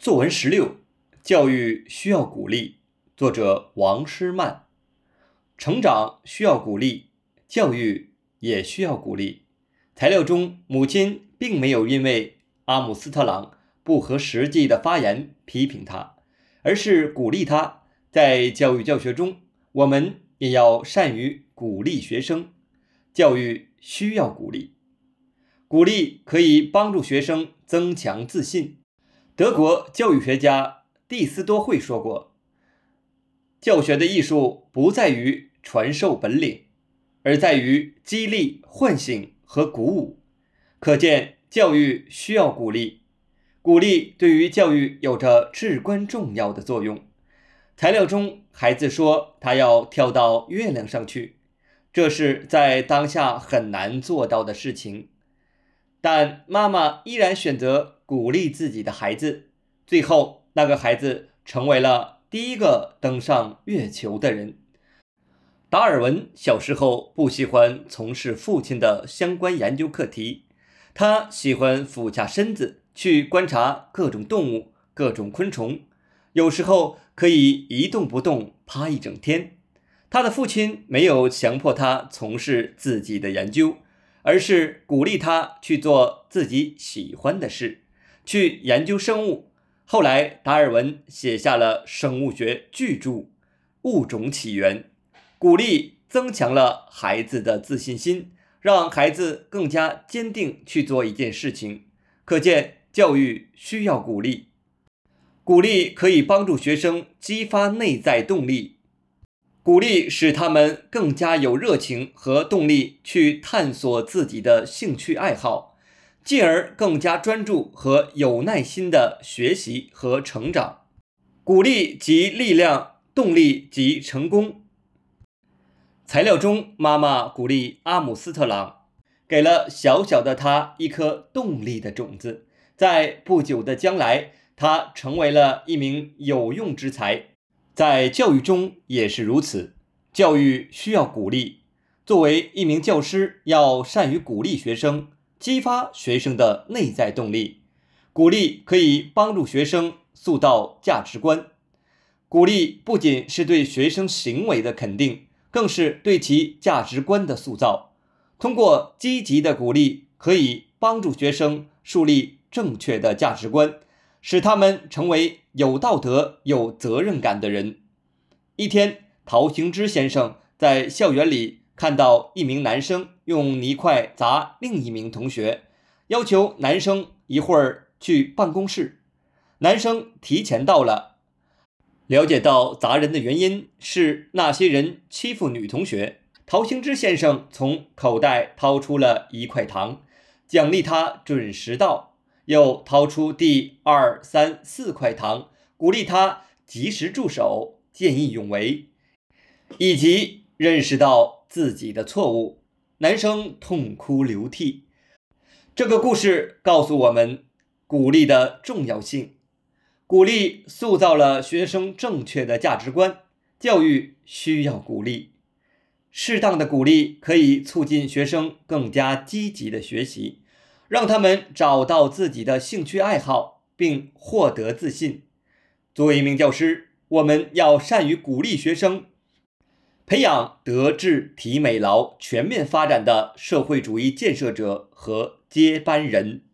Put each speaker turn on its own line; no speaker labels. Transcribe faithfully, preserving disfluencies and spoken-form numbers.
作文十六，教育需要鼓励，作者王诗曼。成长需要鼓励，教育也需要鼓励。材料中，母亲并没有因为阿姆斯特朗不合实际的发言批评他，而是鼓励他。在教育教学中，我们也要善于鼓励学生。教育需要鼓励，鼓励可以帮助学生增强自信。德国教育学家蒂斯多会说过，教学的艺术不在于传授本领，而在于激励、唤醒和鼓舞。可见教育需要鼓励，鼓励对于教育有着至关重要的作用。材料中，孩子说他要跳到月亮上去，这是在当下很难做到的事情。但妈妈依然选择鼓励自己的孩子，最后那个孩子成为了第一个登上月球的人。达尔文小时候不喜欢从事父亲的相关研究课题，他喜欢俯下身子去观察各种动物、各种昆虫，有时候可以一动不动趴一整天。他的父亲没有强迫他从事自己的研究，而是鼓励他去做自己喜欢的事，去研究生物。后来达尔文写下了生物学巨著《物种起源》，鼓励增强了孩子的自信心，让孩子更加坚定去做一件事情。可见教育需要鼓励，鼓励可以帮助学生激发内在动力，鼓励使他们更加有热情和动力去探索自己的兴趣爱好，进而更加专注和有耐心的学习和成长。鼓励即力量，动力即成功。材料中，妈妈鼓励阿姆斯特朗，给了小小的他一颗动力的种子，在不久的将来，他成为了一名有用之才。在教育中也是如此，教育需要鼓励。作为一名教师，要善于鼓励学生，激发学生的内在动力。鼓励可以帮助学生塑造价值观。鼓励不仅是对学生行为的肯定，更是对其价值观的塑造。通过积极的鼓励，可以帮助学生树立正确的价值观，使他们成为有道德、有责任感的人。一天，陶行知先生在校园里看到一名男生用泥块砸另一名同学，要求男生一会儿去办公室。男生提前到了，了解到砸人的原因是那些人欺负女同学。陶行知先生从口袋掏出了一块糖，奖励他准时到，又掏出第二、三、四块糖，鼓励他及时住手，见义勇为，以及认识到自己的错误。男生痛哭流涕。这个故事告诉我们鼓励的重要性。鼓励塑造了学生正确的价值观，教育需要鼓励。适当的鼓励可以促进学生更加积极的学习，让他们找到自己的兴趣爱好，并获得自信。作为一名教师，我们要善于鼓励学生，培养德智体美劳全面发展的社会主义建设者和接班人。